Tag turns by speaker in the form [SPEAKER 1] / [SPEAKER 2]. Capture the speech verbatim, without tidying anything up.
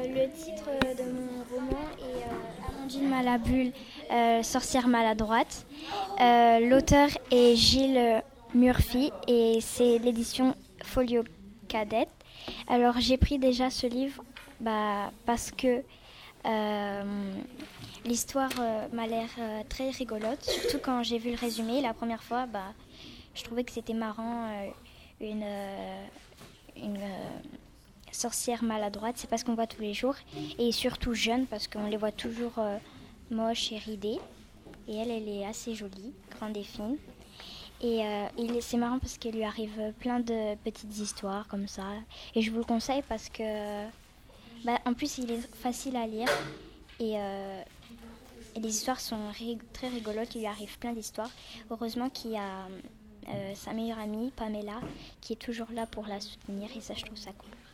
[SPEAKER 1] le titre de mon roman est euh, Amandine Malabule, euh, sorcière maladroite. Euh, l'auteur est Gilles Murphy et c'est l'édition Folio Cadette. Alors j'ai pris déjà ce livre bah, parce que euh, l'histoire euh, m'a l'air euh, très rigolote, surtout quand j'ai vu le résumé la première fois. Bah, je trouvais que c'était marrant, euh, une, euh, une euh, sorcière maladroite, c'est pas ce qu'on voit tous les jours, et surtout jeune parce qu'on les voit toujours euh, moches et ridées. Et elle, elle est assez jolie, grande et fine. Et euh, il, c'est marrant parce qu'il lui arrive plein de petites histoires comme ça. Et je vous le conseille parce que, bah, en plus, il est facile à lire. Et, euh, et les histoires sont rig- très rigolotes. Il lui arrive plein d'histoires. Heureusement qu'il y a euh, sa meilleure amie, Pamela, qui est toujours là pour la soutenir. Et ça, je trouve ça cool.